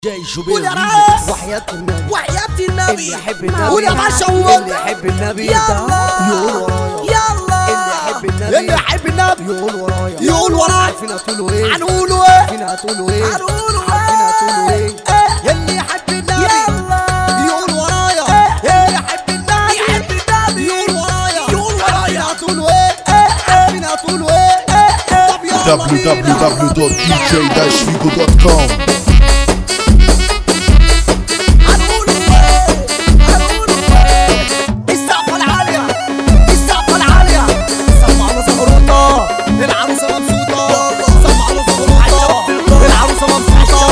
جاي شوبير قول يا راس وحياة النبي وحياة النبي اللي يحب النبي قول يا باشا اللي يحب النبي يلا يلا اللي يحب النبي اللي يحب النبي يقول ورايا يقول ورايا عارفين هتقولوا ايه هنقولوا ايه عارفين هتقولوا ايه هنقولوا عارفين هتقولوا ايه ايه اللي يحب النبي يلا يقول ورايا اللي يحب النبي يحب النبي يقول ورايا يقول عارفين ورايا هتقولوا ايه عارفين هتقولوا ايه طب يلا بينا. www.dj-figo.com السقفة العالية السقفة العالية سمع له زغروطة العروسة مبسوطة سمع له زغروطة العروسة مبسوطة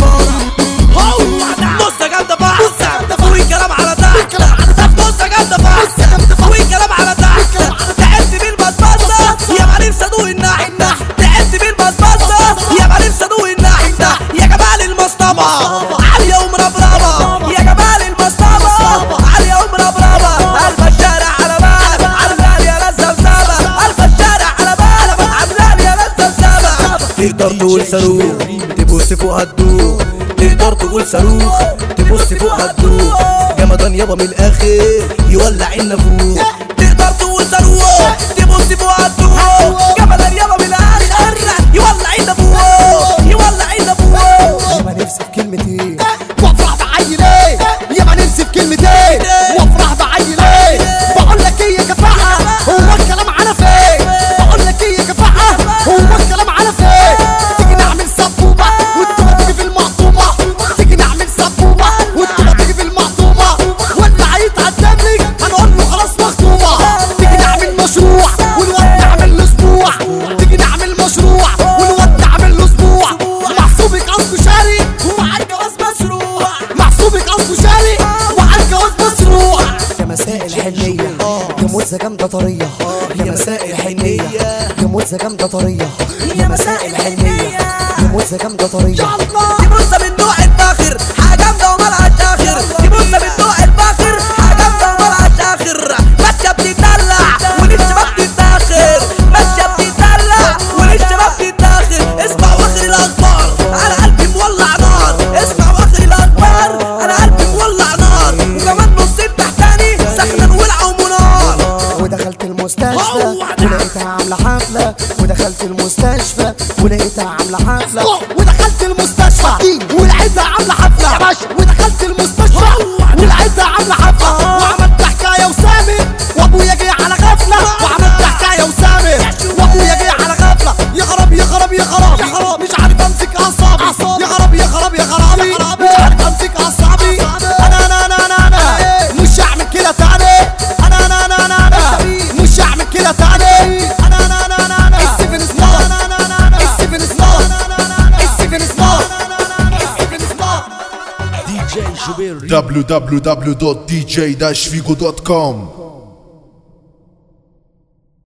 بص يا جامدة بقى قوي كلام على تحت بص يا جامدة بقى قوي كلام على تحت تعبت بالبسبسة يا معلم صدوق النحل تعبت بالبسبسة يا معلم صدوق النحل يا جمال المصطبة عالية ومربربة يا جمال المصطبة عالية ومربربة قلب الشارع على بالك عاملة يا لزة وسابة قلب الشارع على بالك عاملة يا لزة وسابة تقدر تقول صاروخ تبص فوق هتدوخ تقدر تقول صاروخ تبص فوق هتدوخ جمدان يابا من الاخر يولع النافوخ تقدر تقول صاروخ تبص فوق هتدوخ جمدان يابا من الاخر يولع النافوخ يولع النافوخ ياما نفسي في كلمتين وافرح بعيل ايه ياما نفسي في كلمتين وافرح بعيل ايه بقول لك ايه يا كفاءة هو الكلام على فين بقول لك ايه يا كفاءة هو الكلام على فين تيجي نعمل سبوبة والتوبة تيجي في المقطومة تيجي نعمل سبوبة والتوبة تيجي في المقطومة واللي هيتقدم لي هنقول له خلاص مخطوبة تيجي نعمل مشروع والواد نعمل له اسبوع تيجي نعمل مشروع والواد نعمل له اسبوع محسوبك قصده شاري وعلى الجواز مشروع محسوبك قصده شاري وعلى الجواز مشروع يا مساء الحنية يا موزة جامدة طرية يا مساء الحنية يا موزة جامدة طرية يا مساء الحنية يا موزة جامدة طرية دي بصة من نوع الفاخر حاجة جامدة وملهاش آخر دي بصة من نوع الفاخر حاجة جامدة وملهاش آخر ماشية بتتدلع وللشباب تتاخر ماشية بتتدلع وللشباب تتاخر اسمع واخر الأخبار أنا قلبي مولع نار اسمع واخر الأخبار أنا قلبي مولع نار وكمان نصين تحتاني سخنة ولعة ومنار ودخلت المستشفى ولقيتها عاملة حفلة ودخلت المستشفى ولقيتها عاملة حفلة ودخلت المستشفى ولقيتها عامله حفله ودخلت المستشفى ولقيتها عامله حفله وعملت حكايه وسامر وابويا جه على غفله وعملت حكايه وسامر وابويا جه على غفله يا خراب يا خراب يا خراب يا خراب مش عارف امسك اعصابي يا خراب يا خراب يا خرابي مش عارف امسك اعصابي انا مش هعمل كده تاني انا مش هعمل كده تاني انا السيفن سمار السيفن سمار السيفن سمار السيفن سمار دي جي شوبير www.dj-figo.com